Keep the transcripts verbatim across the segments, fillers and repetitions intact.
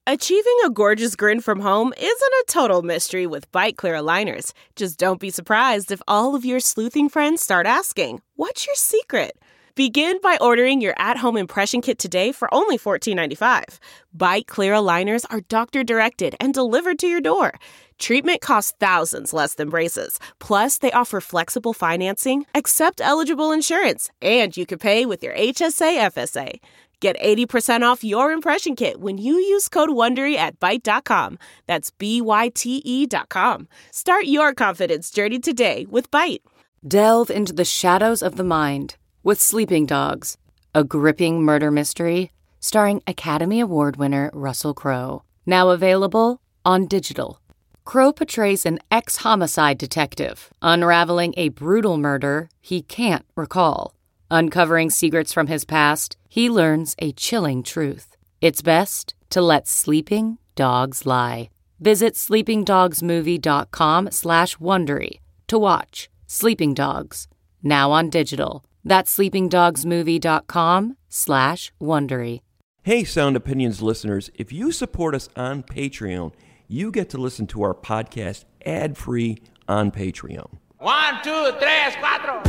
Achieving a gorgeous grin from home isn't a total mystery with Byte Clear aligners. Just don't be surprised if all of your sleuthing friends start asking, "What's your secret?" Begin by ordering your at-home impression kit today for only fourteen ninety-five. Byte Clear aligners are doctor-directed and delivered to your door. Treatment costs thousands less than braces. Plus, they offer flexible financing, accept eligible insurance, and you can pay with your H S A F S A. Get eighty percent off your impression kit when you use code WONDERY at Byte dot com. That's B Y T E dot com. Start your confidence journey today with Byte. Delve into the shadows of the mind with Sleeping Dogs, a gripping murder mystery starring Academy Award winner Russell Crowe. Now available on digital. Crowe portrays an ex-homicide detective unraveling a brutal murder he can't recall. Uncovering secrets from his past, he learns a chilling truth. It's best to let sleeping dogs lie. Visit sleepingdogsmovie.com slash Wondery to watch Sleeping Dogs, now on digital. That's sleepingdogsmovie.com slash Wondery. Hey, Sound Opinions listeners, if you support us on Patreon, you get to listen to our podcast ad-free on Patreon. One, two, tres, cuatro.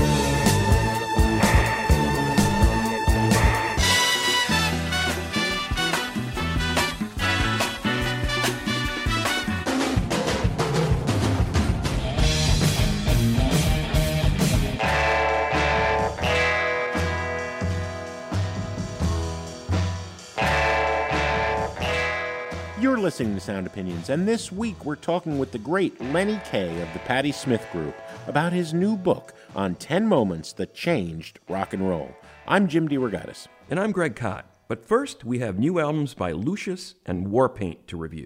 You're listening to Sound Opinions, and this week we're talking with the great Lenny Kaye of the Patti Smith Group about his new book on ten moments that changed rock and roll. I'm Jim DeRogatis. And I'm Greg Kot. But first, we have new albums by Lucius and Warpaint to review.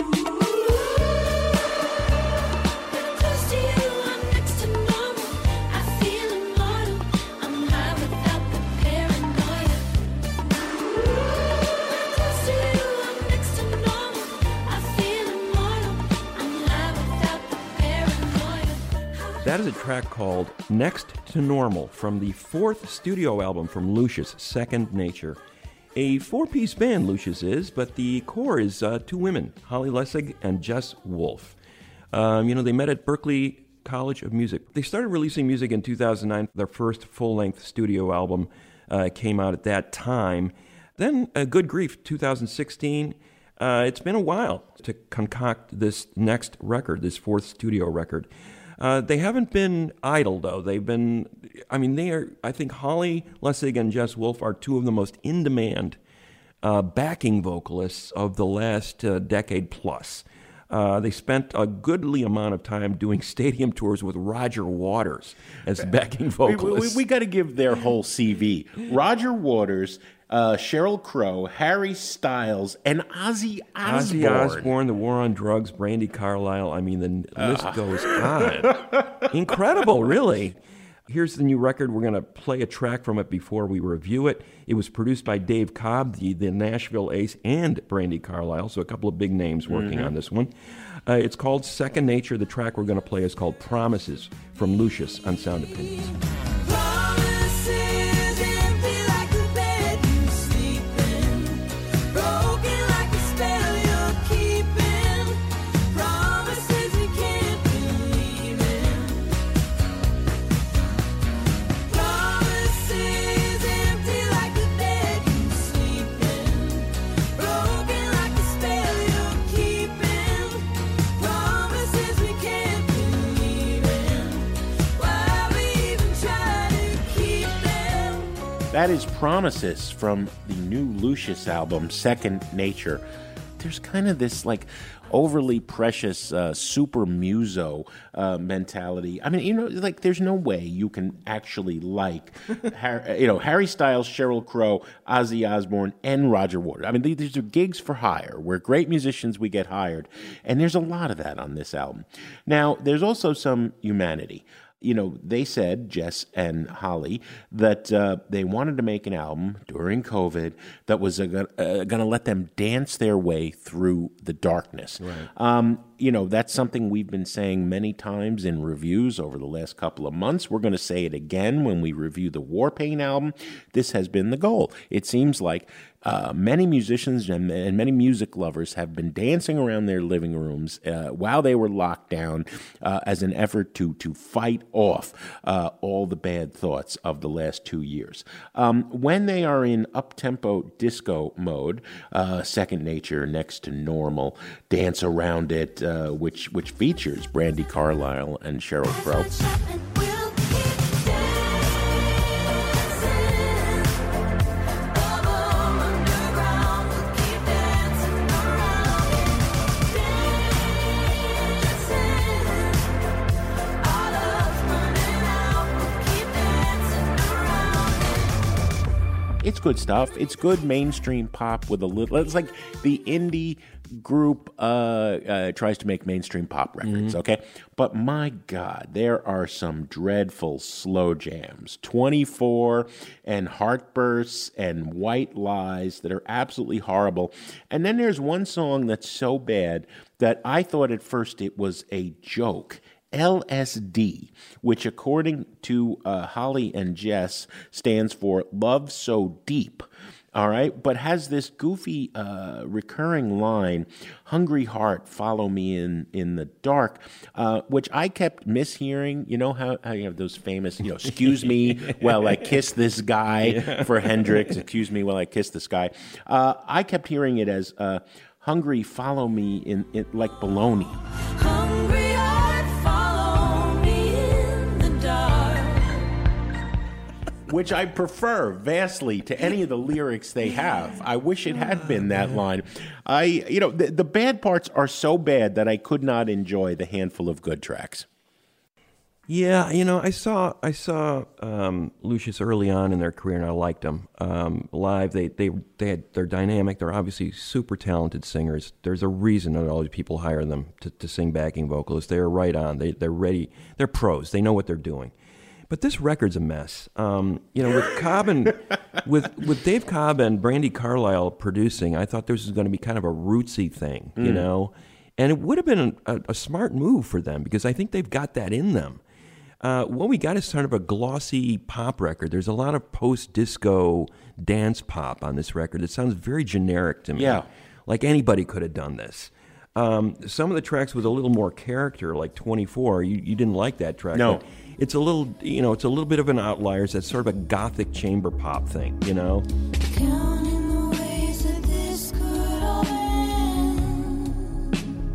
That is a track called Next to Normal from the fourth studio album from Lucius, Second Nature. A four-piece band, Lucius is, but the core is uh, two women, Holly Lessig and Jess Wolfe. Um, you know, they met at Berklee College of Music. They started releasing music in two thousand nine. Their first full-length studio album uh, came out at that time. Then, uh, good grief, two thousand sixteen. Uh, it's been a while to concoct this next record, this fourth studio record. Uh, they haven't been idle, though. They've been, I mean, they are, I think Holly Lessig and Jess Wolfe are two of the most in-demand uh, backing vocalists of the last uh, decade plus. Uh, they spent a goodly amount of time doing stadium tours with Roger Waters as backing vocalist. We, we, we got to give their whole C V. Roger Waters, uh, Sheryl Crow, Harry Styles, and Ozzy Osbourne. Ozzy Osbourne, The War on Drugs, Brandi Carlile. I mean, the list uh. goes on. Incredible, really. Here's the new record. We're going to play a track from it before we review it. It was produced by Dave Cobb, the, the Nashville ace, and Brandi Carlile, so a couple of big names working mm-hmm. on this one. Uh, it's called Second Nature. The track we're going to play is called Promises from Lucius on Sound Opinions. That is Promises from the new Lucius album, Second Nature. There's kind of this, like, overly precious uh, super muso uh, mentality. I mean, you know, like, there's no way you can actually like, Harry, you know, Harry Styles, Sheryl Crow, Ozzy Osbourne, and Roger Waters. I mean, these are gigs for hire. We're great musicians, we get hired. And there's a lot of that on this album. Now, there's also some humanity. You know, they said, Jess and Holly, that uh, they wanted to make an album during COVID that was uh, uh, going to let them dance their way through the darkness. Right. Um, you know, that's something we've been saying many times in reviews over the last couple of months. We're going to say it again when we review the Warpaint album. This has been the goal. It seems like uh, many musicians and, and many music lovers have been dancing around their living rooms uh, while they were locked down uh, as an effort to to fight off uh, all the bad thoughts of the last two years. Um, when they are in up-tempo disco mode, uh, Second Nature, Next to Normal, Dance Around It, uh, which which features Brandi Carlile and Sheryl Crow. It's good stuff. It's good mainstream pop with a little. It's like the indie group uh, uh, tries to make mainstream pop records, mm-hmm. okay? But my God, there are some dreadful slow jams. twenty-four and Heartbursts and White Lies that are absolutely horrible. And then there's one song that's so bad that I thought at first it was a joke. L S D, which according to uh, Holly and Jess stands for Love So Deep, all right, but has this goofy uh, recurring line, Hungry Heart, Follow Me in, in the Dark, uh, which I kept mishearing. You know how, how you have those famous, you know, excuse me while I kiss this guy yeah. for Hendrix, excuse me while I kiss this guy. Uh, I kept hearing it as uh, Hungry, Follow Me in, in like baloney. Hungry. Which I prefer vastly to any of the lyrics they have. I wish it had been that line. I, you know, the, the bad parts are so bad that I could not enjoy the handful of good tracks. Yeah, you know, I saw I saw um, Lucius early on in their career, and I liked them um, live. They they they had they're dynamic. They're obviously super talented singers. There's a reason that all these people hire them to, to sing backing vocalists. They're right on. They they're ready. They're pros. They know what they're doing. But this record's a mess. Um, you know, with Cobb and with with Dave Cobb and Brandi Carlile producing, I thought this was going to be kind of a rootsy thing, mm. you know, and it would have been a, a smart move for them because I think they've got that in them. Uh, what we got is sort of a glossy pop record. There's a lot of post-disco dance pop on this record. It sounds very generic to me. Yeah, like anybody could have done this. Um, some of the tracks with a little more character, like twenty-four, you, you didn't like that track. No. But it's a little, you know, it's a little bit of an outlier. It's sort of a gothic chamber pop thing, you know? Counting the ways that this could all end.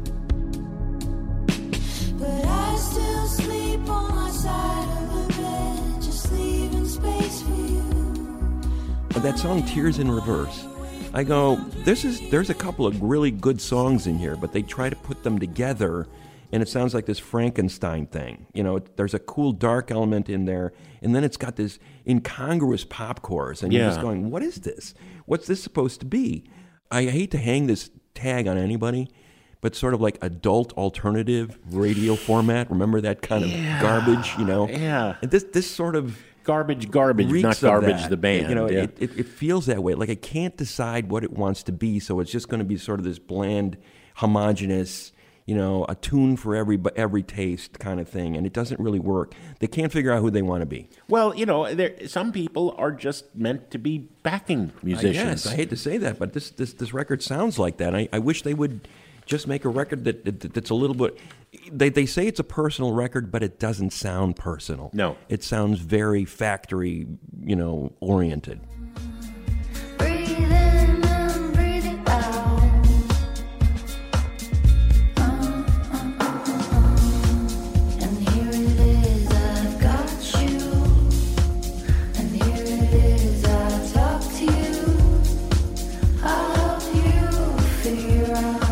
But I still sleep on my side of the bed, just leaving space for you. But that song, Tears in Reverse, I go, this is, there's a couple of really good songs in here, but they try to put them together, and it sounds like this Frankenstein thing. You know, it, there's a cool dark element in there, and then it's got this incongruous pop chorus, and yeah. you're just going, what is this? What's this supposed to be? I hate to hang this tag on anybody, but sort of like adult alternative radio format. Remember that kind of yeah. garbage, you know? Yeah. And this this sort of... Garbage, garbage, not garbage the band. You know, yeah. it, it, it feels that way. Like it can't decide what it wants to be, so it's just going to be sort of this bland, homogenous, you know, a tune for every every taste kind of thing, and it doesn't really work. They can't figure out who they want to be. Well, you know, there, some people are just meant to be backing musicians. I, guess. I hate to say that, but this this, this record sounds like that. I, I wish they would just make a record that, that that's a little bit... They they say it's a personal record, but it doesn't sound personal. No. It sounds very factory, you know, oriented. Breathing in, breathing out. Uh, uh, uh, uh. And here it is, I've got you. And here it is, I'll talk to you. I'll help you figure out.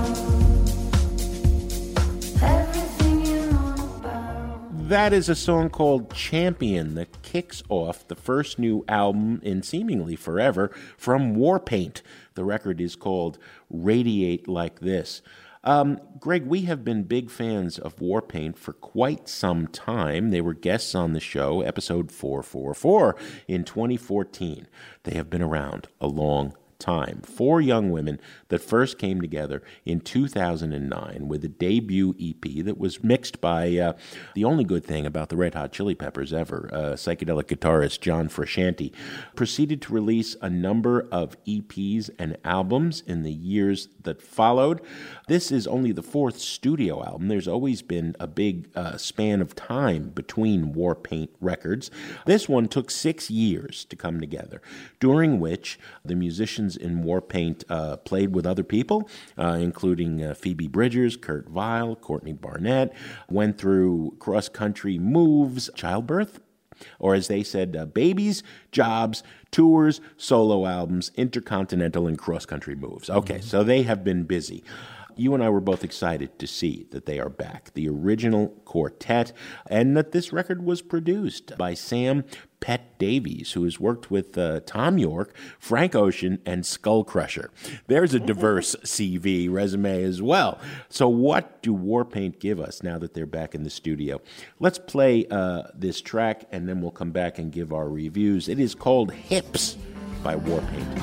That is a song called Champion that kicks off the first new album in seemingly forever from Warpaint. The record is called Radiate Like This. Um, Greg, we have been big fans of Warpaint for quite some time. They were guests on the show, episode four forty-four, in twenty fourteen. They have been around a long time. Four young women that first came together in two thousand nine with a debut E P that was mixed by uh, the only good thing about the Red Hot Chili Peppers ever, uh, psychedelic guitarist John Frusciante. Proceeded to release a number of E Ps and albums in the years that followed. This is only the fourth studio album. There's always been a big uh, span of time between Warpaint records. This one took six years to come together, during which the musicians in Warpaint uh, played with other people, uh, including uh, Phoebe Bridgers, Kurt Vile, Courtney Barnett, went through cross-country moves, childbirth, or as they said, uh, babies, jobs, tours, solo albums, intercontinental and cross-country moves. Okay, mm-hmm. So they have been busy. You and I were both excited to see that they are back, the original quartet, and that this record was produced by Sam Pet Davies, who has worked with uh, Tom York, Frank Ocean, and Skull Crusher. There's a diverse C V resume as well. So what do Warpaint give us now that they're back in the studio? Let's play uh, this track, and then we'll come back and give our reviews. It is called Hips by Warpaint.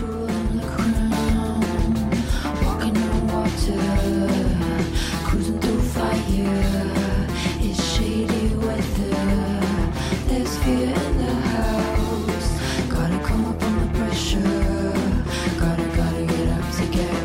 Cruising through fire, it's shady weather. There's fear in the house. Gotta come up under pressure. Gotta, gotta get up to get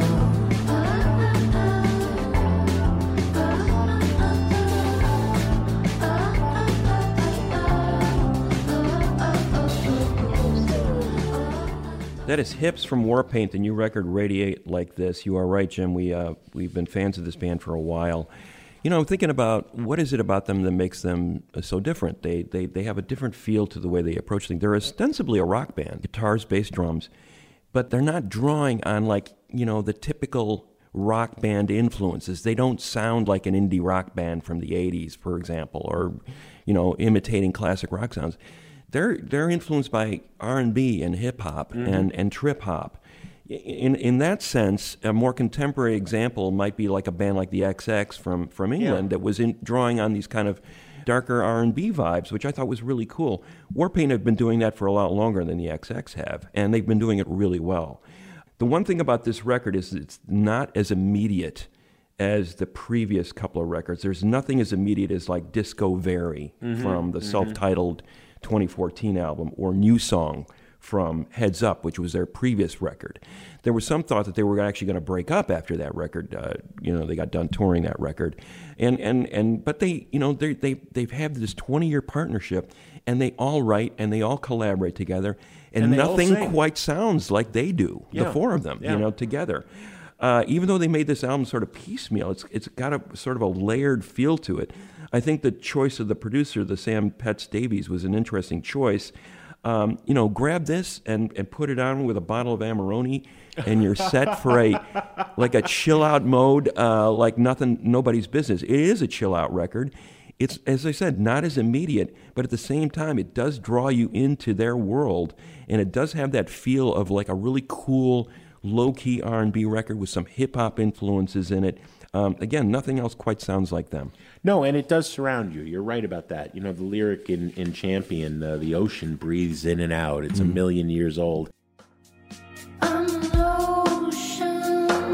That is Hips from Warpaint, the new record, Radiate Like This. You are right, Jim. We, uh, we've been fans of this band for a while. You know, I'm thinking about what is it about them that makes them uh, so different. They, they, they have a different feel to the way they approach things. They're ostensibly a rock band, guitars, bass, drums, but they're not drawing on, like, you know, the typical rock band influences. They don't sound like an indie rock band from the eighties, for example, or, you know, imitating classic rock sounds. They're they're influenced by R and B and hip hop mm-hmm. and, and trip hop. In in that sense, a more contemporary example might be like a band like the X X from from England yeah. that was in, drawing on these kind of darker R and B vibes, which I thought was really cool. Warpaint have been doing that for a lot longer than the X X have, and they've been doing it really well. The one thing about this record is it's not as immediate as the previous couple of records. There's nothing as immediate as like Disco Very mm-hmm. from the mm-hmm. self-titled twenty fourteen album, or New Song from Heads Up, which was their previous record. There was some thought that they were actually going to break up after that record. Uh, you know, they got done touring that record, and and and but they, you know, they they they've had this twenty-year partnership, and they all write and they all collaborate together, and, and nothing quite sounds like they do. Yeah. The four of them, yeah. you know, together. Uh, even though they made this album sort of piecemeal, it's it's got a sort of a layered feel to it. I think the choice of the producer, the Sam Pets Davies, was an interesting choice. Um, you know, grab this and, and put it on with a bottle of Amarone, and you're set for a like a chill out mode, uh, like nothing, nobody's business. It is a chill out record. It's, as I said, not as immediate, but at the same time, it does draw you into their world, and it does have that feel of like a really cool, low-key R and B record with some hip-hop influences in it. Um, again, nothing else quite sounds like them. No, and it does surround you. You're right about that. You know, the lyric in, in Champion, uh, the ocean breathes in and out. It's mm-hmm. a million years old. I'm an ocean,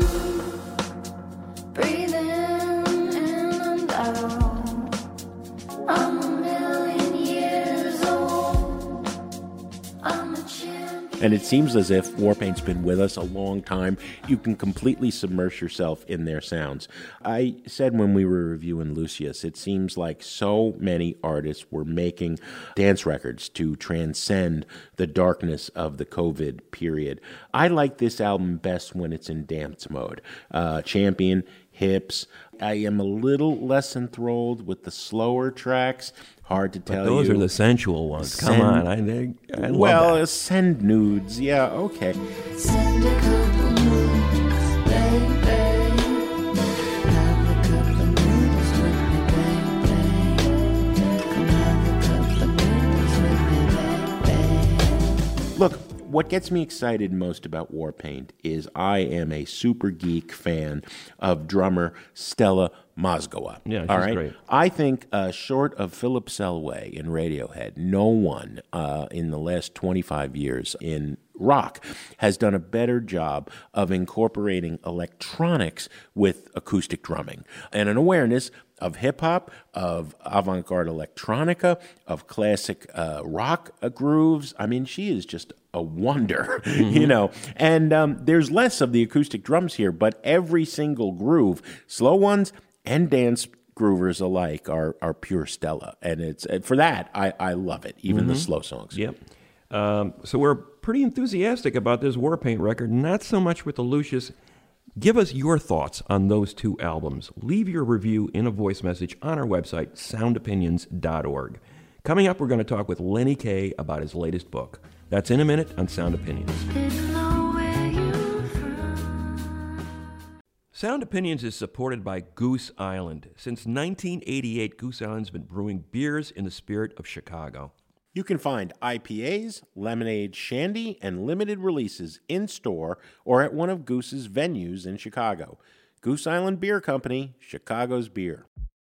breathing in and out. I'm a million years old. I'm a champion. And it seems as if Warpaint's been with us a long time. You can completely submerge yourself in their sounds. I said when we were reviewing Lucius, it seems like so many artists were making dance records to transcend the darkness of the COVID period. I like this album best when it's in dance mode. Uh, Champion, Hips. I am a little less enthralled with the slower tracks. Hard to tell but those you. are the sensual ones. Send, Come on. I, I, I love well, that. send nudes. Yeah, okay. Send a couple nudes, baby. Have a couple nudes with me, baby. Come have a couple nudes with me, baby. Look, what gets me excited most about Warpaint is I am a super geek fan of drummer Stella Mozgova. Yeah, she's all right? great. I think uh, short of Philip Selway in Radiohead, no one uh, in the last twenty-five years in rock has done a better job of incorporating electronics with acoustic drumming and an awareness of hip-hop, of avant-garde electronica, of classic uh, rock uh, grooves. I mean, she is just a wonder, mm-hmm. you know. And um, there's less of the acoustic drums here, but every single groove, slow ones and dance groovers alike, are are pure Stella. And it's and for that, I, I love it, even mm-hmm. the slow songs. Yep. Um, so we're pretty enthusiastic about this Warpaint record, not so much with the Lucius. Give us your thoughts on those two albums. Leave your review in a voice message on our website, sound opinions dot org. Coming up, we're going to talk with Lenny Kaye about his latest book. That's in a minute on Sound Opinions. Sound Opinions is supported by Goose Island. Since nineteen eighty-eight, Goose Island's been brewing beers in the spirit of Chicago. You can find I P As, lemonade, shandy, and limited releases in-store or at one of Goose's venues in Chicago. Goose Island Beer Company, Chicago's beer.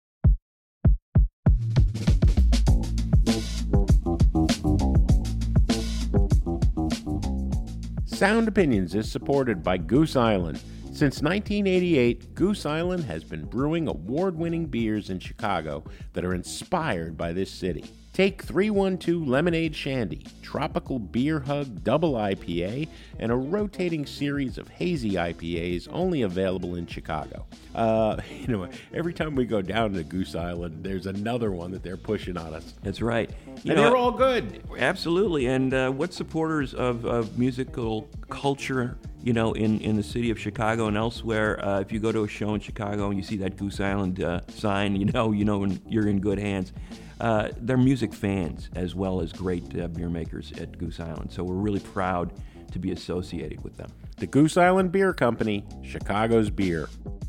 Sound Opinions is supported by Goose Island. Since nineteen eighty-eight, Goose Island has been brewing award-winning beers in Chicago that are inspired by this city. Take three one two Lemonade Shandy, Tropical Beer Hug Double I P A, and a rotating series of hazy I P As only available in Chicago. Uh, you know, every time we go down to Goose Island, there's another one that they're pushing on us. That's right. You and know, they're all good. Absolutely. And uh, what supporters of, of musical culture, you know, in, in the city of Chicago and elsewhere, uh, if you go to a show in Chicago and you see that Goose Island uh, sign, you know, you know you're in good hands. Uh, they're music fans as well as great uh, beer makers at Goose Island. So we're really proud to be associated with them. The Goose Island Beer Company, Chicago's beer.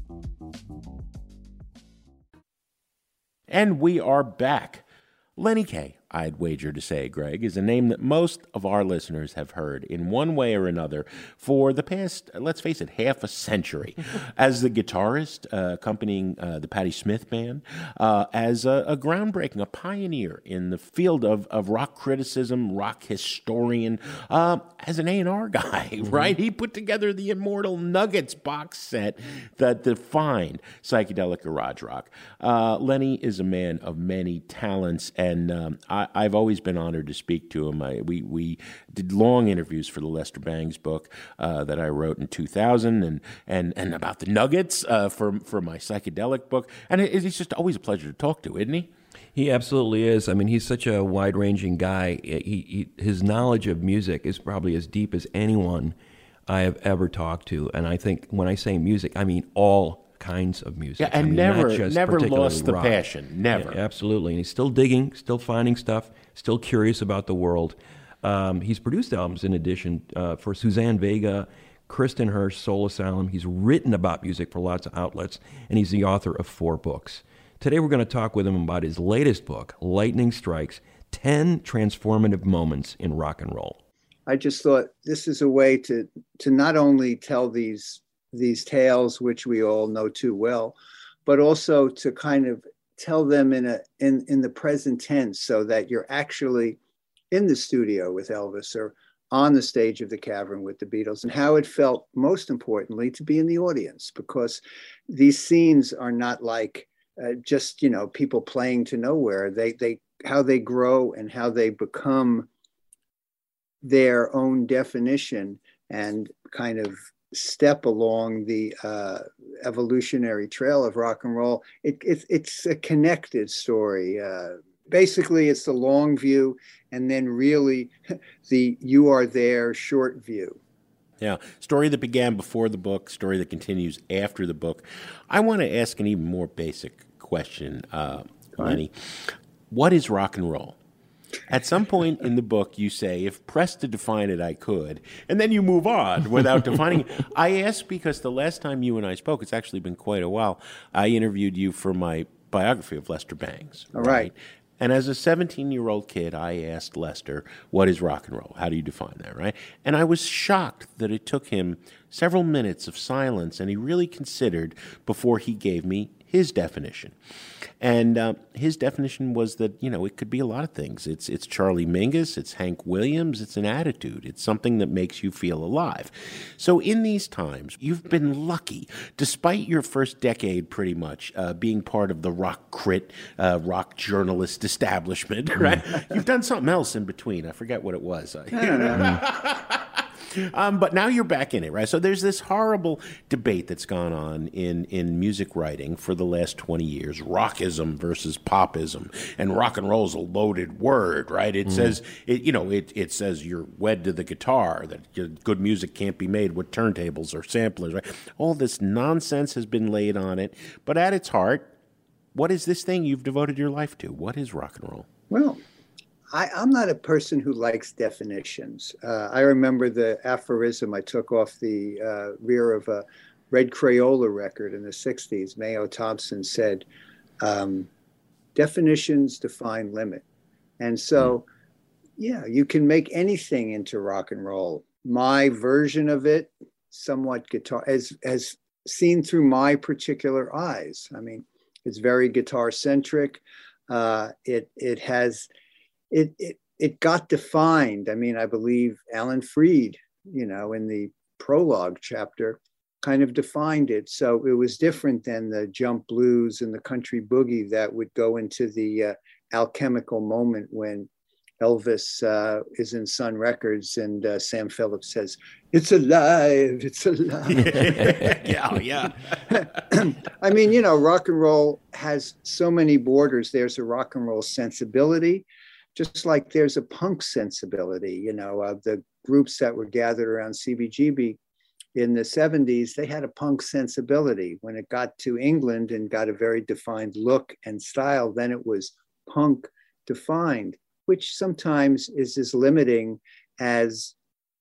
And we are back. Lenny Kaye, I'd wager to say, Greg, is a name that most of our listeners have heard in one way or another for the past, let's face it, half a century. As the guitarist uh, accompanying uh, the Patti Smith Band, uh, as a, a groundbreaking, a pioneer in the field of, of rock criticism, rock historian, uh, as an A and R guy, mm-hmm. right? He put together the immortal Nuggets box set that defined psychedelic garage rock. Uh, Lenny is a man of many talents, and um, I I've always been honored to speak to him. I, we we did long interviews for the Lester Bangs book uh, that I wrote in two thousand, and and and about the Nuggets uh, for for my psychedelic book. And it, it's just always a pleasure to talk to, isn't he? He absolutely is. I mean, he's such a wide-ranging guy. He, he his knowledge of music is probably as deep as anyone I have ever talked to. And I think when I say music, I mean all kinds of music. Yeah, and I mean, never, never lost the rock. passion. Never. Yeah, absolutely. And he's still digging, still finding stuff, still curious about the world. Um, he's produced albums in addition uh, for Suzanne Vega, Kristen Hirsch, Soul Asylum. He's written about music for lots of outlets, and he's the author of four books. Today we're going to talk with him about his latest book, Lightning Strikes, ten Transformative Moments in Rock and Roll. I just thought this is a way to to not only tell these these tales, which we all know too well, but also to kind of tell them in a in, in the present tense, so that you're actually in the studio with Elvis or on the stage of the Cavern with the Beatles, and how it felt, most importantly, to be in the audience, because these scenes are not like uh, just, you know, people playing to nowhere. They they how they grow and how they become their own definition and kind of step along the uh, evolutionary trail of rock and roll. It, it, it's a connected story. Uh, basically, it's the long view and then really the you are there short view. Yeah, story that began before the book, story that continues after the book. I want to ask an even more basic question, uh, Lenny. What is rock and roll? At some point in the book, you say, if pressed to define it, I could. And then you move on without defining it. I ask because the last time you and I spoke, it's actually been quite a while, I interviewed you for my biography of Lester Bangs. All right. right. And as a seventeen-year-old kid, I asked Lester, what is rock and roll? How do you define that, right? And I was shocked that it took him several minutes of silence, and he really considered before he gave me his definition. And uh, his definition was that, you know, it could be a lot of things. It's it's Charlie Mingus, it's Hank Williams, it's an attitude. It's something that makes you feel alive. So in these times, you've been lucky, despite your first decade pretty much uh, being part of the rock crit, uh, rock journalist establishment, right? You've done something else in between. I forget what it was. Um, but now you're back in it, right? So there's this horrible debate that's gone on in, in music writing for the last twenty years, rockism versus popism. And rock and roll is a loaded word, right? It mm. says, it, you know, it, it says you're wed to the guitar, that good music can't be made with turntables or samplers, right? All this nonsense has been laid on it. But at its heart, what is this thing you've devoted your life to? What is rock and roll? Well, I, I'm not a person who likes definitions. Uh, I remember the aphorism I took off the uh, rear of a Red Crayola record in the sixties. Mayo Thompson said, um, definitions define limit. And so, yeah, you can make anything into rock and roll. My version of it, somewhat guitar, as, as seen through my particular eyes. I mean, it's very guitar-centric. Uh, it, it has... It, it it got defined. I mean, I believe Alan Freed, you know, in the prologue chapter, kind of defined it. So it was different than the jump blues and the country boogie that would go into the uh, alchemical moment when Elvis uh, is in Sun Records and uh, Sam Phillips says, "It's alive, it's alive." yeah, yeah. I mean, you know, rock and roll has so many borders. There's a rock and roll sensibility. Just like there's a punk sensibility, you know, uh, the groups that were gathered around C B G B in the seventies, they had a punk sensibility. When it got to England and got a very defined look and style, then it was punk defined, which sometimes is as limiting as,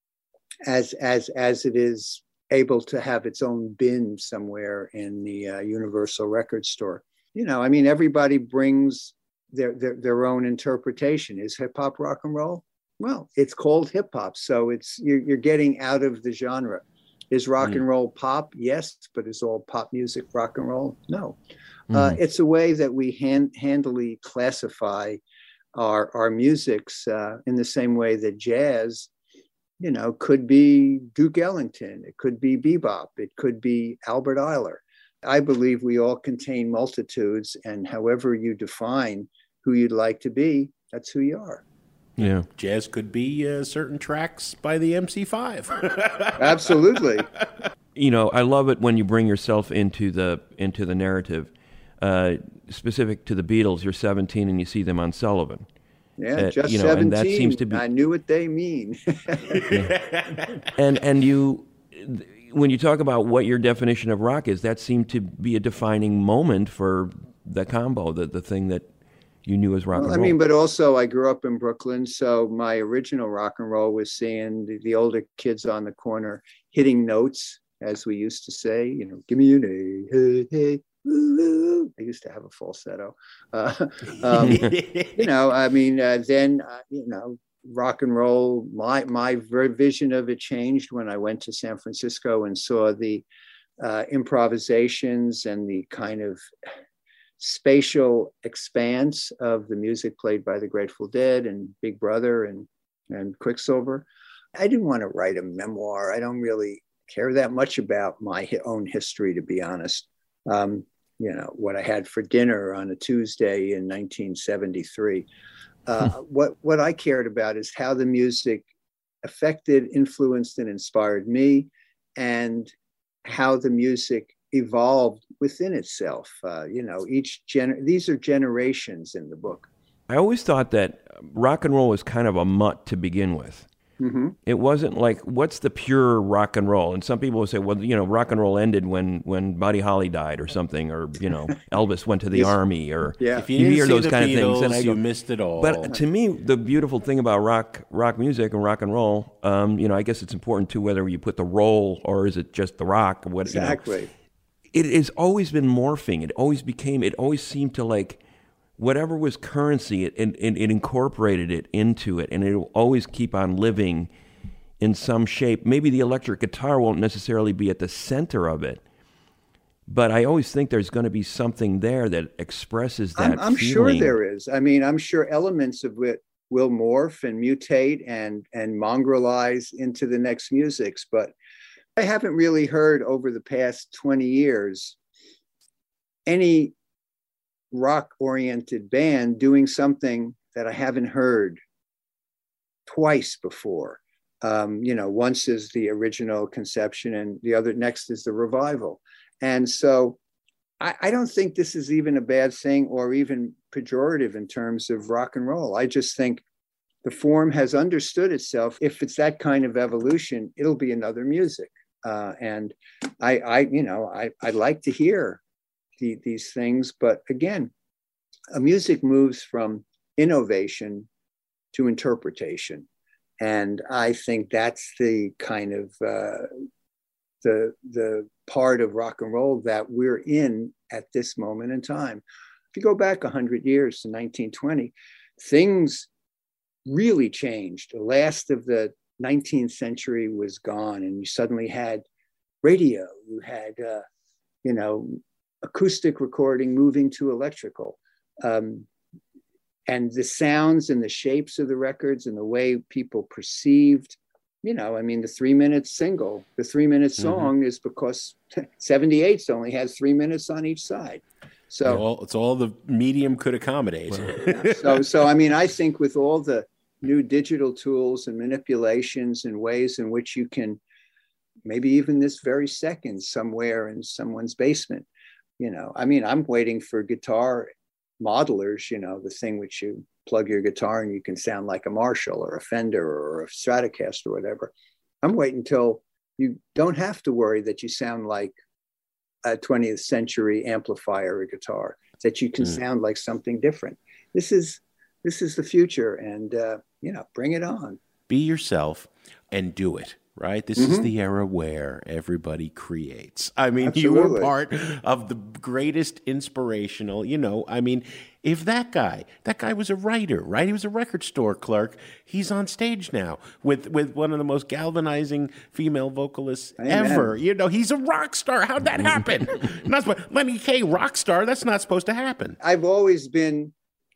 as, as, as it is able to have its own bin somewhere in the uh, Universal Record Store. You know, I mean, everybody brings Their, their their own interpretation. Is hip hop rock and roll? Well, it's called hip hop, so it's you're, you're getting out of the genre. Is rock mm. and roll pop? Yes, but is all pop music rock and roll? No. Mm. Uh, it's a way that we hand, handily classify our our musics uh, in the same way that jazz, you know, could be Duke Ellington, it could be bebop, it could be Albert Ayler. I believe we all contain multitudes, and however you define who you'd like to be, that's who you are. Yeah. Jazz could be uh, certain tracks by the M C five. Absolutely. You know, I love it when you bring yourself into the into the narrative. Uh, specific to the Beatles, you're seventeen and you see them on Sullivan. Yeah, uh, just you know, seventeen. And that seems to be... I knew what they mean. yeah. And and you... When you talk about what your definition of rock is, that seemed to be a defining moment for the combo, the, the thing that you knew as rock well, and roll. I mean, but also I grew up in Brooklyn, so my original rock and roll was seeing the, the older kids on the corner hitting notes, as we used to say, you know, give me an A, hey, hey, woo. I used to have a falsetto. Uh, um, you know, I mean, uh, then, uh, you know, rock and roll, my my vision of it changed when I went to San Francisco and saw the uh, improvisations and the kind of spatial expanse of the music played by the Grateful Dead and Big Brother and and Quicksilver. I didn't want to write a memoir. I don't really care that much about my own history, to be honest. Um, you know, what I had for dinner on a Tuesday in nineteen seventy-three. Uh, what what I cared about is how the music affected, influenced, and inspired me, and how the music evolved within itself. Uh, you know, each gen these are generations in the book. I always thought that rock and roll was kind of a mutt to begin with. Mm-hmm. It wasn't like, what's the pure rock and roll? And some people will say, well, you know, rock and roll ended when, when Buddy Holly died or something, or, you know, Elvis went to the yes. army, or yeah. if you, you hear those kind Beatles, of things. And I go, you missed it all. But to me, the beautiful thing about rock rock music and rock and roll, um, you know, I guess it's important too whether you put the roll or is it just the rock. Or what, exactly. You know. It has always been morphing. It always became, it always seemed to like, whatever was currency, it, it, it incorporated it into it, and it will always keep on living in some shape. Maybe the electric guitar won't necessarily be at the center of it, but I always think there's going to be something there that expresses that I'm, I'm sure feeling. there is. I mean, I'm sure elements of it will morph and mutate and and mongrelize into the next musics, but I haven't really heard over the past twenty years any rock-oriented band doing something that I haven't heard twice before. Um, you know, once is the original conception and the other next is the revival. And so I, I don't think this is even a bad thing or even pejorative in terms of rock and roll. I just think the form has understood itself. If it's that kind of evolution, it'll be another music. Uh, and I, I, you know, I, I like to hear the, these things, but again, a music moves from innovation to interpretation. And I think that's the kind of uh, the, the part of rock and roll that we're in at this moment in time. If you go back one hundred years to nineteen twenty, things really changed. The last of the nineteenth century was gone, and you suddenly had radio. You had, uh, you know, acoustic recording moving to electrical. Um, and the sounds and the shapes of the records and the way people perceived, you know, I mean, the three minute single, the three minute song mm-hmm. is because seventy-eights only has three minutes on each side. So it's all, it's all the medium could accommodate. so, so, I mean, I think with all the new digital tools and manipulations and ways in which you can, maybe even this very second somewhere in someone's basement, you know, I mean, I'm waiting for guitar modelers, you know, the thing which you plug your guitar and you can sound like a Marshall or a Fender or a Stratocaster or whatever. I'm waiting until you don't have to worry that you sound like a twentieth century amplifier or guitar, that you can mm. sound like something different. This is, this is the future, and, uh, you know, bring it on. Be yourself and do it. Right? This mm-hmm. is the era where everybody creates. I mean, Absolutely. You were part of the greatest inspirational, you know, I mean, if that guy, that guy was a writer, right? He was a record store clerk. He's on stage now with, with one of the most galvanizing female vocalists Amen. Ever. You know, he's a rock star. How'd that happen? Not supposed, Lenny Kaye, rock star. That's not supposed to happen. I've always been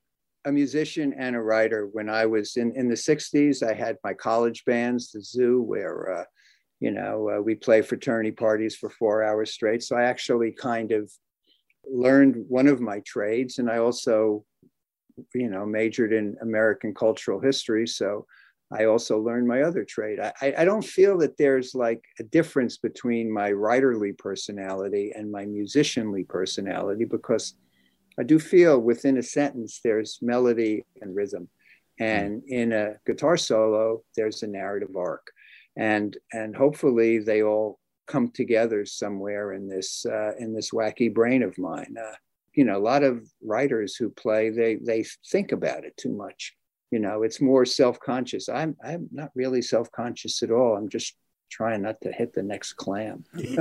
a musician and a writer. When I was in, in the sixties, I had my college bands, the Zoo, where, uh, you know, uh, we play fraternity parties for four hours straight. So I actually kind of learned one of my trades. And I also, you know, majored in American cultural history. So I also learned my other trade. I, I don't feel that there's like a difference between my writerly personality and my musicianly personality, because I do feel within a sentence, there's melody and rhythm. And in a guitar solo, there's a narrative arc. And, and hopefully they all come together somewhere in this, uh, in this wacky brain of mine. Uh, you know, a lot of writers who play, they, they think about it too much. You know, it's more self-conscious. I'm, I'm not really self-conscious at all. I'm just trying not to hit the next clam.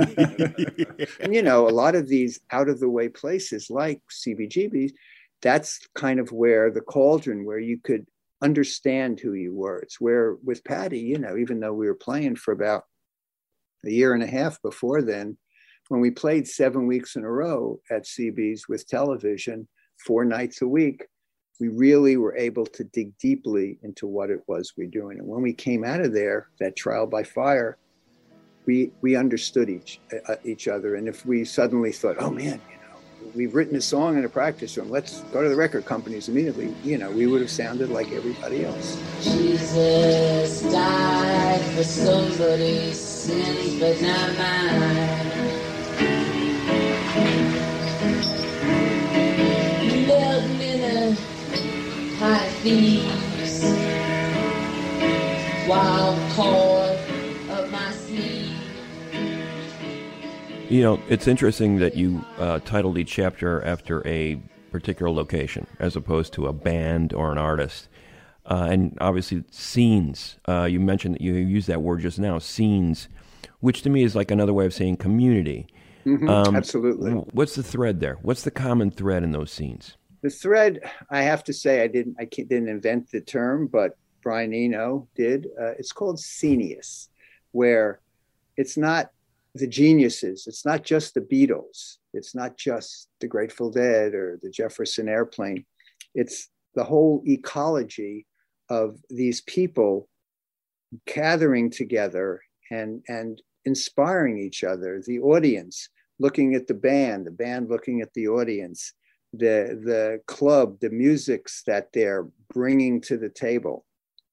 And, you know, a lot of these out of the way places like C B G B's, that's kind of where the cauldron, where you could understand who you were. It's where with Patty, you know, even though we were playing for about a year and a half before then, when we played seven weeks in a row at C B's with television, four nights a week, we really were able to dig deeply into what it was we're doing. And when we came out of there, that trial by fire, we we understood each uh, each other. And if we suddenly thought, oh man, you know, we've written a song in a practice room, let's go to the record companies immediately, you know, we would have sounded like everybody else. Jesus died for somebody's sins, but not mine. High thieves, wild cord of my sleeve. You know, it's interesting that you uh, titled each chapter after a particular location as opposed to a band or an artist. Uh, and obviously scenes, uh, you mentioned that you used that word just now, scenes, which to me is like another way of saying community. Mm-hmm, um, absolutely. What's the thread there? What's the common thread in those scenes? The thread, I have to say, I didn't, I didn't invent the term, but Brian Eno did. Uh, it's called scenius, where it's not the geniuses. It's not just the Beatles. It's not just the Grateful Dead or the Jefferson Airplane. It's the whole ecology of these people gathering together and, and inspiring each other, the audience looking at the band, the band looking at the audience, the, the club, the musics that they're bringing to the table.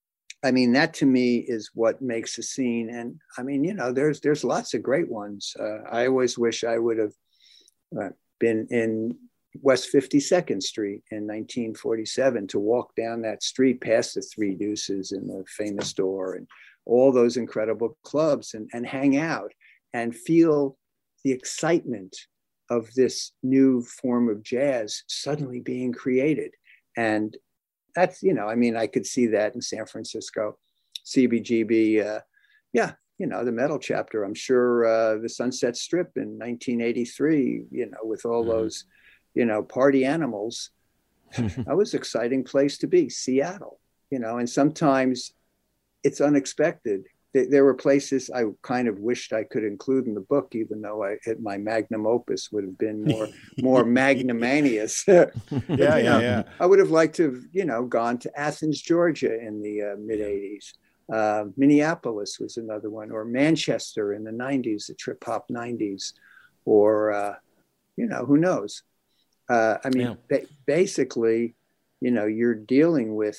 I mean, that to me is what makes a scene. And I mean, you know, there's there's lots of great ones. Uh, I always wish I would have uh, been in West fifty-second Street in nineteen forty-seven to walk down that street past the Three Deuces and the Famous Door and all those incredible clubs and, and hang out and feel the excitement of this new form of jazz suddenly being created. And that's, you know, I mean, I could see that in San Francisco, C B G B. Uh, yeah, you know, the metal chapter. I'm sure uh, the Sunset Strip in nineteen eighty-three, you know, with all mm-hmm. those, you know, party animals. That was an exciting place to be, Seattle, you know, and sometimes it's unexpected. There were places I kind of wished I could include in the book, even though I, my magnum opus would have been more, more magnanimous. yeah, yeah, yeah. I would have liked to have, you know, gone to Athens, Georgia in the uh, mid eighties. Uh, Minneapolis was another one, or Manchester in the nineties, the trip hop nineties, or, uh, you know, who knows? Uh, I mean, yeah. ba- basically, you know, you're dealing with,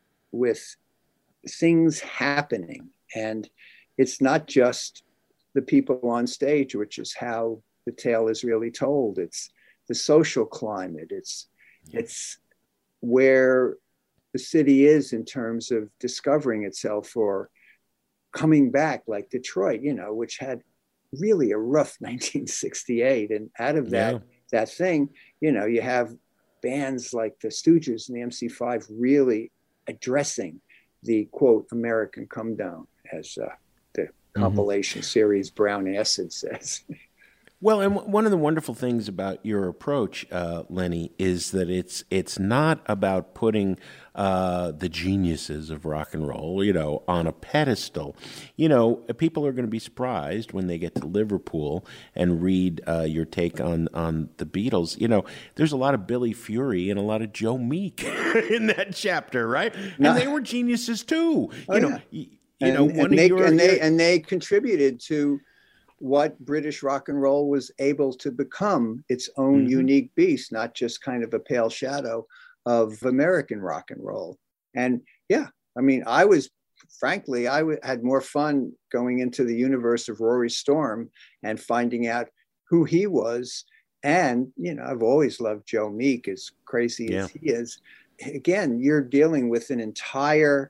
with things happening. And it's not just the people on stage, which is how the tale is really told. It's the social climate. It's yeah. it's where the city is in terms of discovering itself or coming back, like Detroit, you know, which had really a rough nineteen sixty-eight. And out of that, yeah. that thing, you know, you have bands like the Stooges and the M C five really addressing the, quote, American come down, as uh, the compilation mm-hmm. series Brown Acid says. Well, and w- one of the wonderful things about your approach, uh, Lenny, is that it's it's not about putting uh, the geniuses of rock and roll, you know, on a pedestal. You know, people are going to be surprised when they get to Liverpool and read uh, your take on, on the Beatles. You know, there's a lot of Billy Fury and a lot of Joe Meek in that chapter, right? No. And they were geniuses too. Oh, you know, yeah. y- You and, know, one and, of they, your, and they and they contributed to what British rock and roll was able to become, its own mm-hmm. unique beast, not just kind of a pale shadow of American rock and roll. And yeah, I mean, I was, frankly, I w- had more fun going into the universe of Rory Storm and finding out who he was. And, you know, I've always loved Joe Meek, as crazy yeah. as he is. Again, you're dealing with an entire,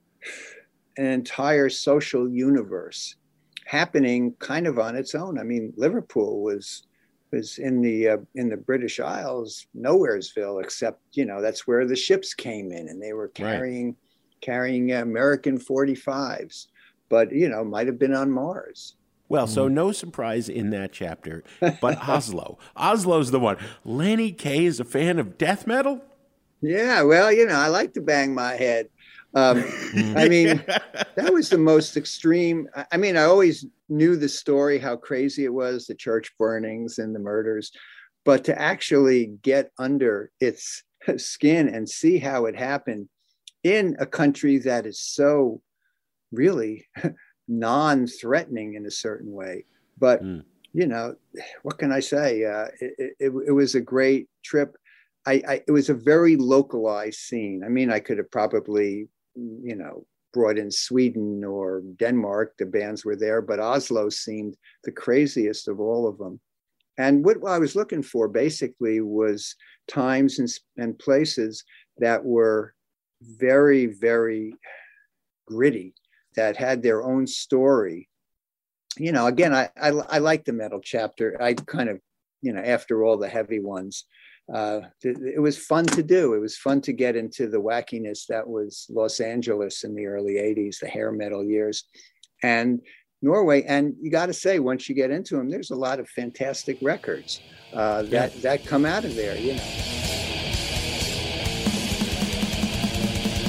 an entire social universe happening kind of on its own. I mean, Liverpool was was in the uh, in the British Isles, Nowheresville, except, you know, that's where the ships came in and they were carrying right. carrying American forty-fives, but, you know, might have been on Mars. Well, so no surprise in that chapter, but Oslo. Oslo's the one. Lenny Kaye is a fan of death metal? Yeah, well, you know, I like to bang my head. Um, I mean, that was the most extreme. I mean, I always knew the story, how crazy it was, the church burnings and the murders, but to actually get under its skin and see how it happened in a country that is so really non-threatening in a certain way. But, mm. you know, what can I say? Uh, it, it, it was a great trip. I, I, it was a very localized scene. I mean, I could have probably, you know, brought in Sweden or Denmark. The bands were there, but Oslo seemed the craziest of all of them. And what I was looking for basically was times and, and places that were very, very gritty, that had their own story. You know, again, I, I, I like the metal chapter. I kind of, you know, after all the heavy ones, uh, it, it was fun to do. It was fun to get into the wackiness that was Los Angeles in the early eighties, the hair metal years, and Norway. And you got to say, once you get into them, there's a lot of fantastic records uh, that, yeah. that come out of there, you know.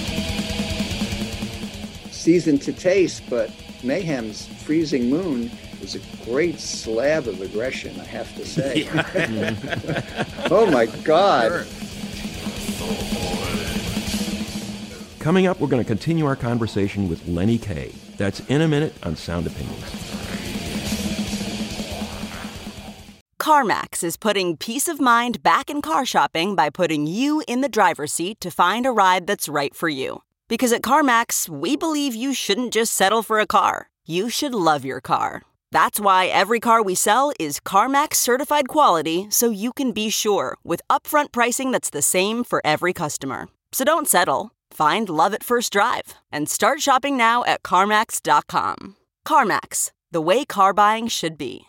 Season to taste, but Mayhem's Freezing Moon was a great slab of aggression, I have to say. Oh my God. Coming up, we're going to continue our conversation with Lenny Kaye. That's in a minute on Sound Opinions. CarMax is putting peace of mind back in car shopping by putting you in the driver's seat to find a ride that's right for you. Because at CarMax, we believe you shouldn't just settle for a car. You should love your car. That's why every car we sell is CarMax certified quality, so you can be sure with upfront pricing that's the same for every customer. So don't settle. Find love at first drive and start shopping now at CarMax dot com. CarMax, the way car buying should be.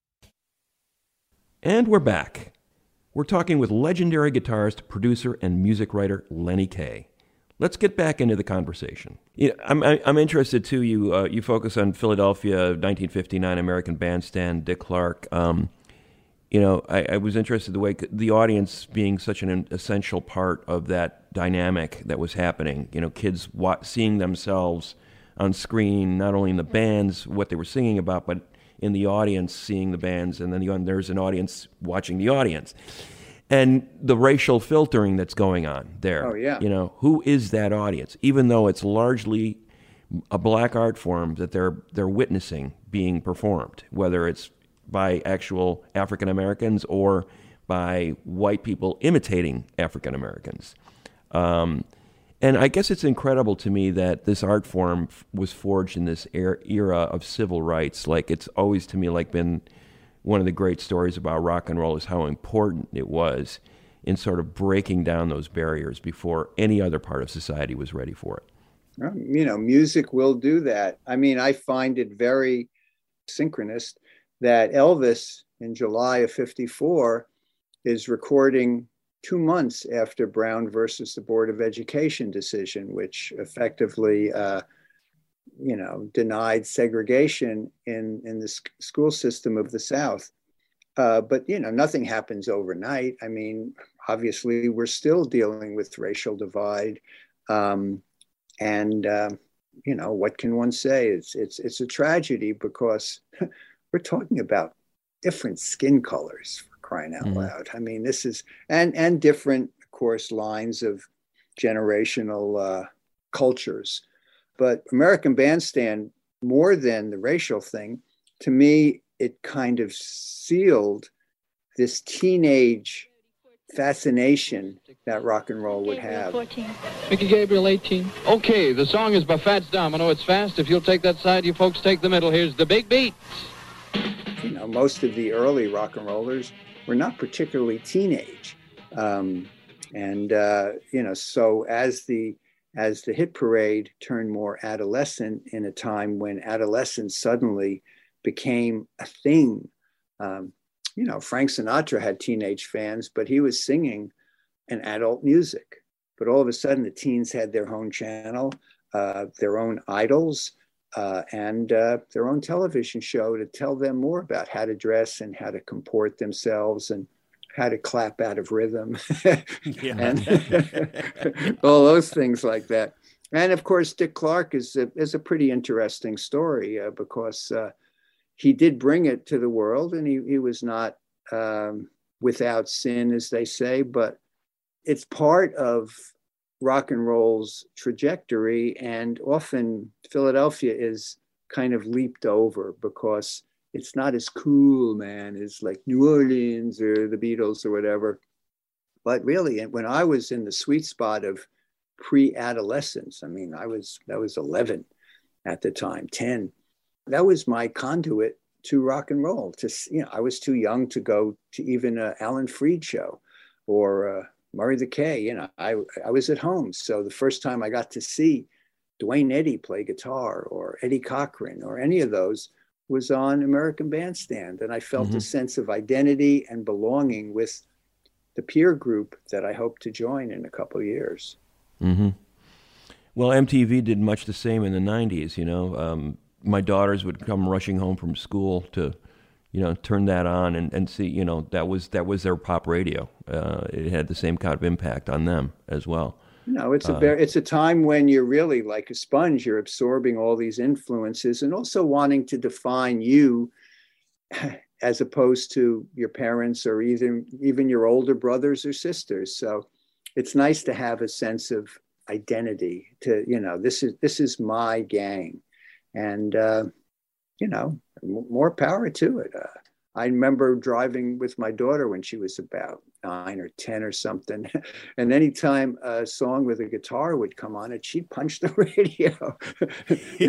And we're back. We're talking with legendary guitarist, producer, and music writer Lenny Kaye. Let's get back into the conversation. You know, I'm I'm interested too. You uh, you focus on Philadelphia, nineteen fifty-nine American Bandstand, Dick Clark. Um, you know, I, I was interested the way the audience being such an essential part of that dynamic that was happening. You know, kids wa- seeing themselves on screen, not only in the bands, what they were singing about, but in the audience seeing the bands, and then the, there's an audience watching the audience. And the racial filtering that's going on there. Oh, yeah. You know, who is that audience? Even though it's largely a black art form that they're they're witnessing being performed, whether it's by actual African Americans or by white people imitating African Americans. Um, and I guess it's incredible to me that this art form f- was forged in this er- era of civil rights. Like, it's always to me like been one of the great stories about rock and roll is how important it was in sort of breaking down those barriers before any other part of society was ready for it. Um, You know, music will do that. I mean, I find it very synchronous that Elvis in July of fifty-four is recording two months after Brown versus the Board of Education decision, which effectively, uh, you know, denied segregation in, in the sc- school system of the South. Uh, but, you know, nothing happens overnight. I mean, obviously, we're still dealing with racial divide. Um, and, uh, you know, what can one say? It's, it's, it's a tragedy because we're talking about different skin colors, for crying out Mm-hmm. loud. I mean, this is, and, and different, of course, lines of generational uh, cultures. But American Bandstand, more than the racial thing, to me, it kind of sealed this teenage fascination that rock and roll would have. Mickey Gabriel, eighteen. Okay, the song is by Fats Domino. It's fast. If you'll take that side, you folks take the middle. Here's the big beat. You know, most of the early rock and rollers were not particularly teenage. Um, and, uh, you know, so as the as the hit parade turned more adolescent in a time when adolescence suddenly became a thing. Um, you know, Frank Sinatra had teenage fans, but he was singing an adult music. But all of a sudden, the teens had their own channel, uh, their own idols, uh, and uh, their own television show to tell them more about how to dress and how to comport themselves and how to clap out of rhythm and all those things like that. And of course, Dick Clark is a, is a pretty interesting story uh, because uh, he did bring it to the world, and he, he was not um, without sin, as they say, but it's part of rock and roll's trajectory. And often Philadelphia is kind of leaped over because it's not as cool, man, as like New Orleans or the Beatles or whatever. But really, when I was in the sweet spot of pre-adolescence, I mean, I was, I was eleven at the time, ten. That was my conduit to rock and roll. To, you know, I was too young to go to even a Alan Freed show or uh, Murray the K. You know, I I was at home. So the first time I got to see Duane Eddy play guitar or Eddie Cochran or any of those was on American Bandstand. And I felt Mm-hmm. a sense of identity and belonging with the peer group that I hope to join in a couple of years. Mm-hmm. Well, M T V did much the same in the nineties, you know. Um, my daughters would come rushing home from school to, you know, turn that on and, and see, you know, that was that was their pop radio. Uh, it had the same kind of impact on them as well. No, it's a Uh, very, it's a time when you're really like a sponge. You're absorbing all these influences and also wanting to define you as opposed to your parents or even even your older brothers or sisters. So it's nice to have a sense of identity. To you know, this is this is my gang, and uh, you know, more power to it. Uh, I remember driving with my daughter when she was about nine or ten or something. And anytime a song with a guitar would come on it, she'd punch the radio. you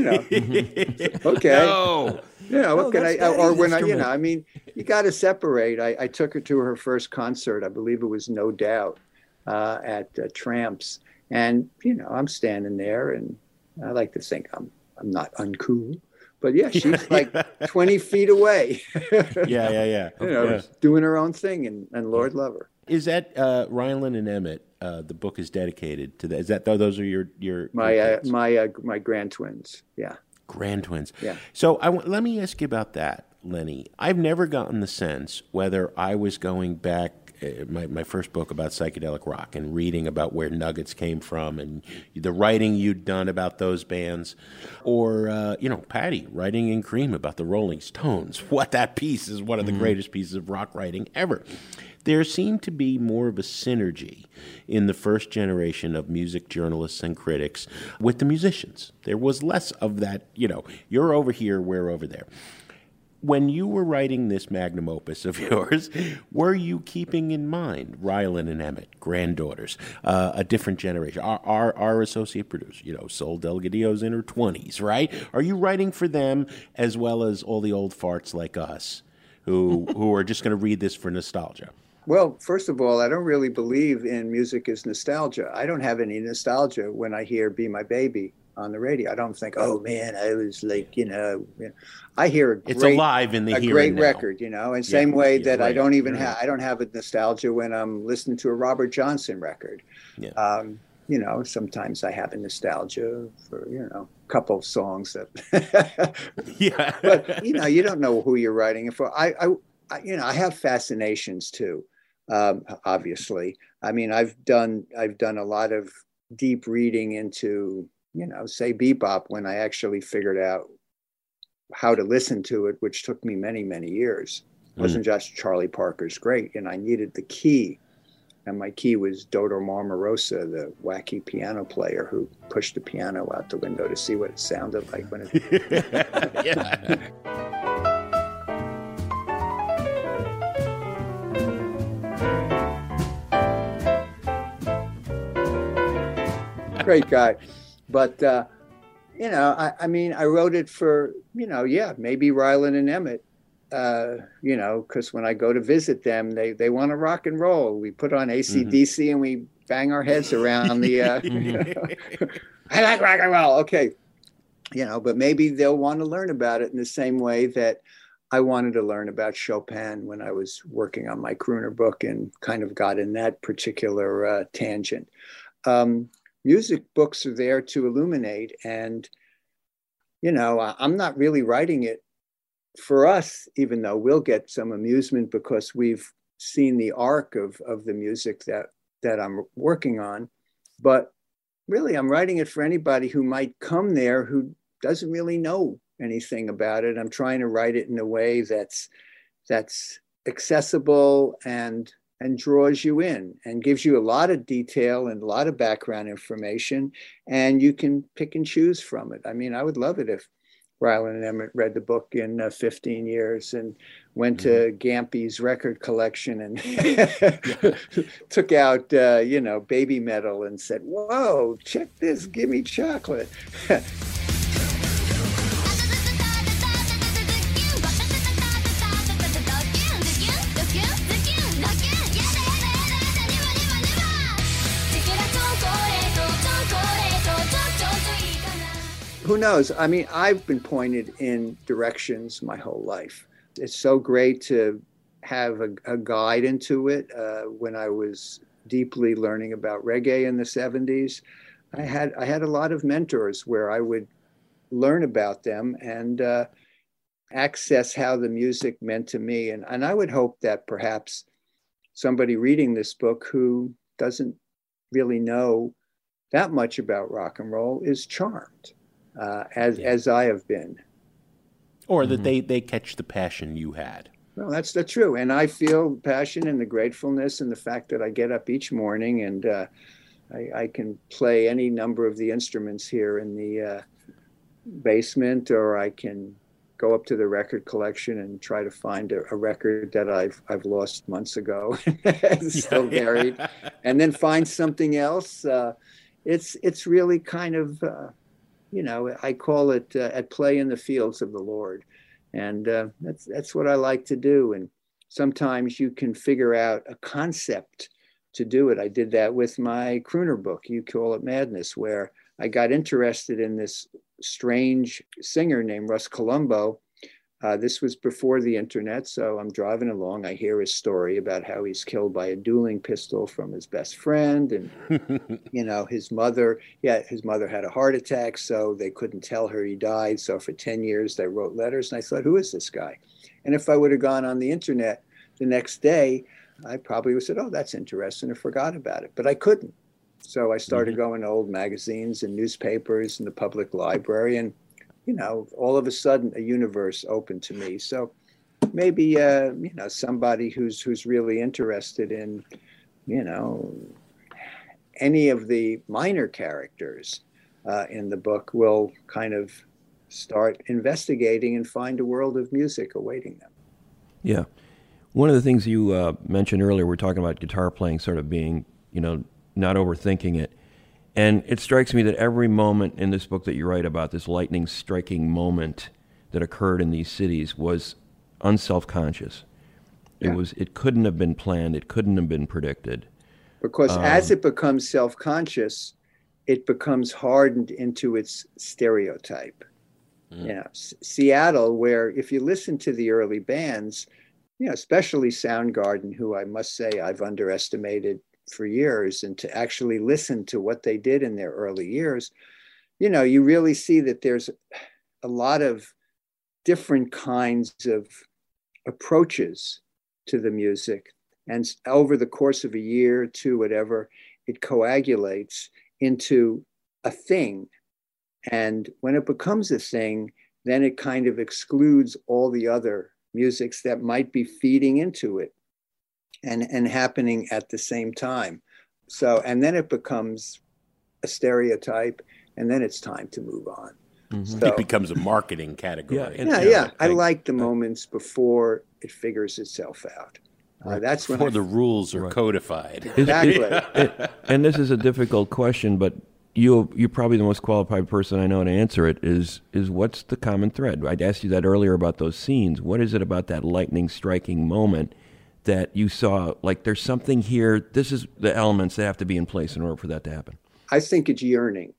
know, okay. No. You know, No, what can I, that's or Daddy's when I, you instrument. know, I mean, you got to separate. I, I took her to her first concert. I believe it was No Doubt uh, at uh, Tramps. And, you know, I'm standing there and I like to think I'm, I'm not uncool. But yeah, she's like twenty feet away. Yeah, yeah, yeah. you know, Yeah. doing her own thing, and, and Lord love her. Is that uh, Rylan and Emmett? Uh, the book is dedicated to that. Is that those are your your My your uh, kids? my uh, my grand twins. Yeah. Grand twins? Yeah. So I w- let me ask you about that, Lenny. I've never gotten the sense whether I was going back. Uh, my, my first book about psychedelic rock and reading about where Nuggets came from and the writing you'd done about those bands, or, uh, you know, Patty writing in Cream about the Rolling Stones. What that piece is one of the greatest pieces of rock writing ever. There seemed to be more of a synergy in the first generation of music journalists and critics with the musicians. There was less of that, you know, you're over here, we're over there. When you were writing this magnum opus of yours, were you keeping in mind Rylan and Emmett, granddaughters, uh, a different generation, our, our, our associate producer, you know, Sol Delgadillo's in her twenties, right? Are you writing for them as well as all the old farts like us who who are just going to read this for nostalgia? Well, first of all, I don't really believe in music as nostalgia. I don't have any nostalgia when I hear "Be My Baby" on the radio. I don't think, oh man, I was like, you know, you know. I hear a great, It's alive in the a here great and now. record, you know, and same way yeah, that I right, don't even right. have, I don't have a nostalgia when I'm listening to a Robert Johnson record. Yeah. Um, you know, sometimes I have a nostalgia for, you know, a couple of songs that, Yeah. but you know, you don't know who you're writing it for. I, I, I you know, I have fascinations too. Um, obviously, I mean, I've done, I've done a lot of deep reading into, you know, say bebop when I actually figured out how to listen to it, which took me many, many years. It wasn't just Charlie Parker's great, and I needed the key. And my key was Dodo Marmarosa, the wacky piano player who pushed the piano out the window to see what it sounded like when it. Yeah. Great guy. But, uh, you know, I, I mean, I wrote it for, you know, yeah, maybe Rylan and Emmett, uh, you know, because when I go to visit them, they, they want to rock and roll. We put on A C D C mm-hmm. and we bang our heads around the, uh, you know, I like rock and roll. Okay. You know, but maybe they'll want to learn about it in the same way that I wanted to learn about Chopin when I was working on my crooner book and kind of got in that particular uh, tangent. Um, music books are there to illuminate. And, you know, I'm not really writing it for us, even though we'll get some amusement because we've seen the arc of, of the music that, that I'm working on. But really, I'm writing it for anybody who might come there who doesn't really know anything about it. I'm trying to write it in a way that's that's accessible and and draws you in and gives you a lot of detail and a lot of background information, and you can pick and choose from it. I mean, I would love it if Rylan and Emmett read the book in uh, fifteen years and went to Gampy's record collection and took out, uh, you know, Baby Metal and said, whoa, check this, give me chocolate. Who knows? I mean, I've been pointed in directions my whole life. It's so great to have a, a guide into it. Uh, when I was deeply learning about reggae in the seventies, I had I had a lot of mentors where I would learn about them and uh, access how the music meant to me. And, and I would hope that perhaps somebody reading this book who doesn't really know that much about rock and roll is charmed. Uh, as yeah. as I have been. Or that they, they catch the passion you had. Well, that's the true. And I feel passion and the gratefulness and the fact that I get up each morning and uh, I, I can play any number of the instruments here in the uh, basement, or I can go up to the record collection and try to find a, a record that I've I've lost months ago, still buried, and then find something else. Uh, it's it's really kind of, uh, you know, I call it uh, at play in the fields of the Lord. And uh, that's that's what I like to do. And sometimes you can figure out a concept to do it. I did that with my crooner book, You Call It Madness, where I got interested in this strange singer named Russ Columbo. Uh, this was before the internet, so I'm driving along. I hear his story about how he's killed by a dueling pistol from his best friend, and you know, his mother. Yeah, his mother had a heart attack, so they couldn't tell her he died. So for ten years, they wrote letters, and I thought, who is this guy? And if I would have gone on the internet the next day, I probably would have said, oh, that's interesting, and forgot about it. But I couldn't. So I started mm-hmm. going to old magazines and newspapers and the public library, and you know, all of a sudden, a universe opened to me. So maybe, uh, you know, somebody who's who's really interested in, you know, any of the minor characters uh, in the book will kind of start investigating and find a world of music awaiting them. Yeah. One of the things you uh, mentioned earlier, we're talking about guitar playing sort of being, you know, not overthinking it. And it strikes me that every moment in this book that you write about, this lightning striking moment that occurred in these cities, was unself-conscious. It Yeah. was. It couldn't have been planned. It couldn't have been predicted. Because Um, as it becomes self-conscious, it becomes hardened into its stereotype. Mm. You know, S- Seattle, where if you listen to the early bands, you know, especially Soundgarden, who I must say I've underestimated for years, and to actually listen to what they did in their early years, you know, you really see that there's a lot of different kinds of approaches to the music. And s- over the course of a year, two, whatever, it coagulates into a thing. And when it becomes a thing, then it kind of excludes all the other musics that might be feeding into it and, and happening at the same time. So, and then it becomes a stereotype, and then it's time to move on. Mhm. So, It becomes a marketing category. Yeah, and- yeah, yeah, yeah. I I- like the moments before it figures itself out. Uh, that's when Before I, the rules are Right. codified. Is- exactly. it- and this is a difficult question, but you you're probably the most qualified person I know to answer it. Is is what's the common thread? I'd asked you that earlier about those scenes. What is it about that lightning striking moment that you saw? Like, there's something here. This is the elements that have to be in place in order for that to happen. I think it's yearning.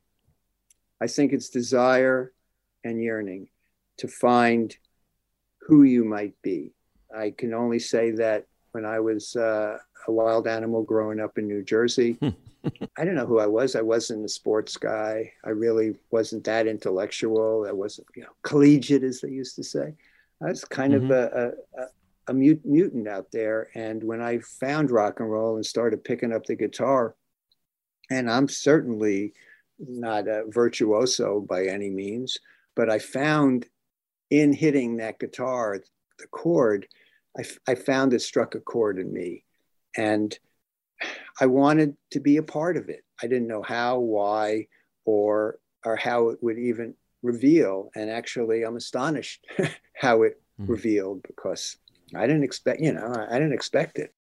I think it's desire and yearning to find who you might be. I can only say that when I was uh, a wild animal growing up in New Jersey, I didn't know who I was. I wasn't a sports guy. I really wasn't that intellectual. I wasn't, you know, collegiate, as they used to say. I was kind Mhm. of a, a, a mut- mutant out there. And when I found rock and roll and started picking up the guitar, and I'm certainly not a virtuoso by any means, but I found in hitting that guitar, the chord, I, f- I found it struck a chord in me. And I wanted to be a part of it. I didn't know how, why, or or how it would even reveal. And actually, I'm astonished how it Mhm. revealed, because I didn't expect, you know, I, I didn't expect it.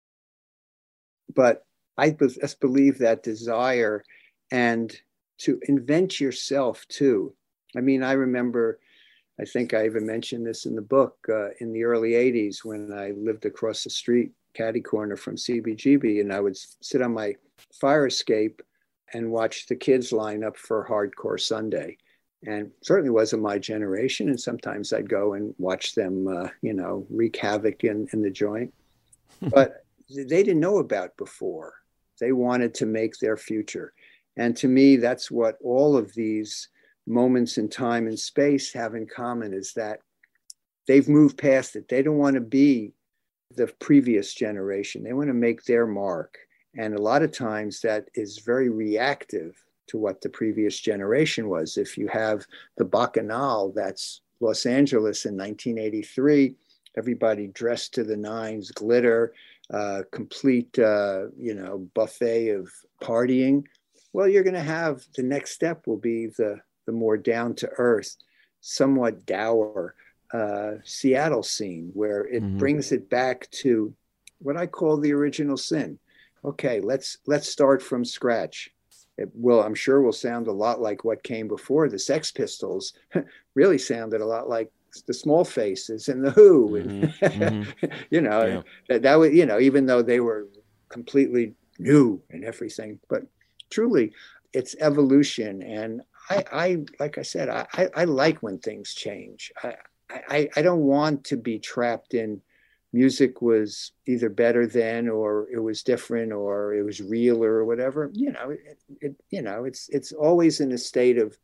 But I be- just believe that desire, and to invent yourself too. I mean, I remember, I think I even mentioned this in the book, uh, in the early eighties when I lived across the street, catty corner from C B G B, and I would s- sit on my fire escape and watch the kids line up for Hardcore Sunday. And certainly wasn't my generation. And sometimes I'd go and watch them, uh, you know, wreak havoc in, in the joint. But they didn't know about before. They wanted to make their future. And to me, that's what all of these moments in time and space have in common, is that they've moved past it. They don't want to be the previous generation. They want to make their mark. And a lot of times that is very reactive to what the previous generation was. If you have the Bacchanal, that's Los Angeles in nineteen eighty-three, everybody dressed to the nines, glitter, uh, complete, uh, you know, buffet of partying. Well, you're going to have, the next step will be the, the more down to earth, somewhat dour uh, Seattle scene, where it mm-hmm. brings it back to what I call the original sin. Okay, let's let's start from scratch. It will, I'm sure, will sound a lot like what came before. The Sex Pistols really sounded a lot like the Small Faces and the Who, mm-hmm. and mm-hmm. you know, yeah. that, that was, you know, even though they were completely new and everything, but truly, it's evolution. And I, I like I said, I, I, I like when things change. I, I, I don't want to be trapped in music was either better then, or it was different, or it was realer, or whatever. You know, it, it you know, it's it's always in a state of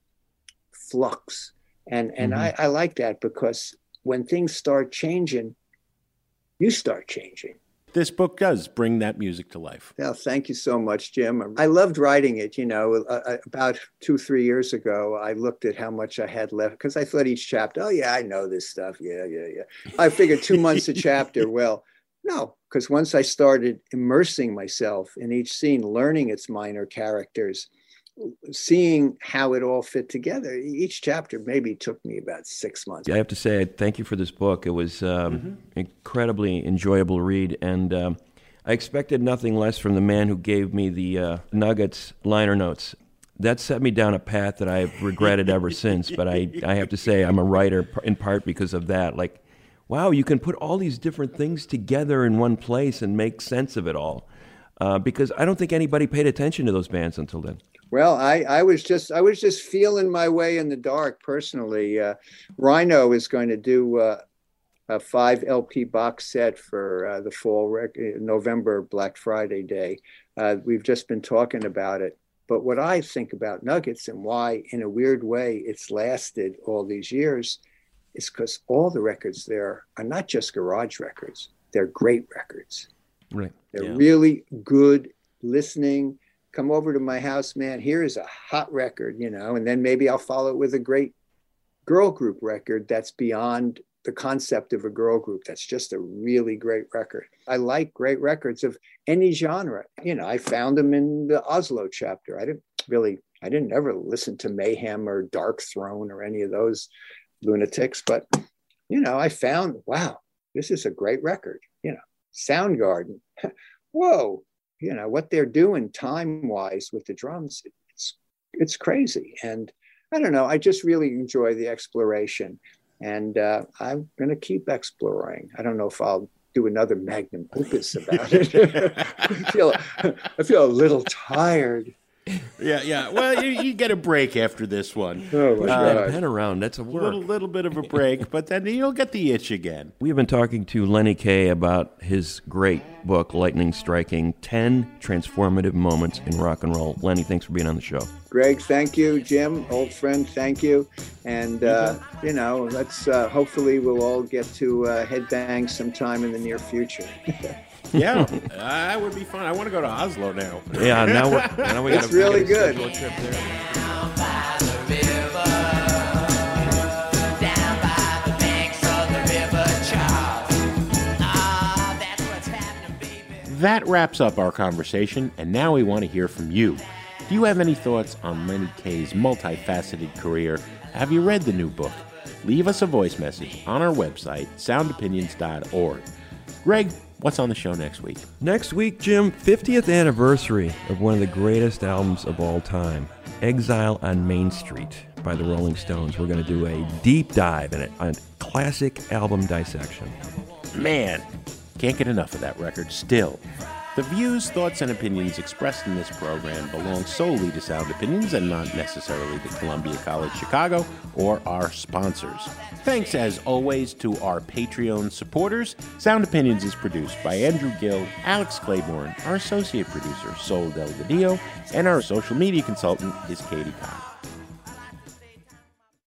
flux, and and mm-hmm. I, I like that, because when things start changing, you start changing. This book does bring that music to life. Yeah, thank you so much, Jim. I loved writing it. You know, uh, about two, three years ago, I looked at how much I had left, because I thought each chapter, oh, yeah, I know this stuff. Yeah, yeah, yeah. I figured two months a chapter. Well, no, because once I started immersing myself in each scene, learning its minor characters, seeing how it all fit together, each chapter maybe took me about six months. I have to say, thank you for this book. It was um, mm-hmm. incredibly enjoyable read, and um, I expected nothing less from the man who gave me the uh, Nuggets liner notes. That set me down a path that I've regretted ever since, but I, I have to say I'm a writer in part because of that. Like, wow, you can put all these different things together in one place and make sense of it all, uh, because I don't think anybody paid attention to those bands until then. Well, I, I was just I was just feeling my way in the dark personally. Uh, Rhino is going to do uh, a five L P box set for uh, the fall rec- November Black Friday day. Uh, we've just been talking about it. But what I think about Nuggets and why, in a weird way, it's lasted all these years is because all the records there are not just garage records. They're great records. Right. They're yeah. really good listening. Come over to my house, man, here is a hot record, you know, and then maybe I'll follow it with a great girl group record that's beyond the concept of a girl group. That's just a really great record. I like great records of any genre. You know, I found them in the Oslo chapter. I didn't really, I didn't ever listen to Mayhem or Dark Throne or any of those lunatics, but, you know, I found, wow, this is a great record. You know, Soundgarden, whoa. You know, what they're doing time-wise with the drums, it's it's crazy. And I don't know, I just really enjoy the exploration. And uh, I'm going to keep exploring. I don't know if I'll do another magnum opus about it. I feel I feel a little tired. Yeah, yeah. Well, you, you get a break after this one. Oh, my uh, God. Pen around, that's a work. Little, little bit of a break, but then you'll get the itch again. We have been talking to Lenny Kaye about his great book, Lightning Striking, ten Transformative Moments in Rock and Roll. Lenny, thanks for being on the show. Greg, thank you. Jim, old friend, thank you. And, uh, you know, let's uh, hopefully we'll all get to uh, headbang sometime in the near future. Yeah, that would be fun. I want to go to Oslo now. Yeah, now we're now we got It's really good. A trip there. Down by the river, down by the banks of the river Charles. Ah, that's what's happening, baby. That wraps up our conversation, and now we want to hear from you. Do you have any thoughts on Lenny Kaye's multifaceted career? Have you read the new book? Leave us a voice message on our website, sound opinions dot org. Greg, what's on the show next week? Next week, Jim, fiftieth anniversary of one of the greatest albums of all time, Exile on Main Street by the Rolling Stones. We're going to do a deep dive in it, a classic album dissection. Man, can't get enough of that record still. The views, thoughts, and opinions expressed in this program belong solely to Sound Opinions and not necessarily to Columbia College Chicago or our sponsors. Thanks, as always, to our Patreon supporters. Sound Opinions is produced by Andrew Gill, Alex Claiborne, our associate producer, Sol Delgadillo, and our social media consultant is Katie Kahn.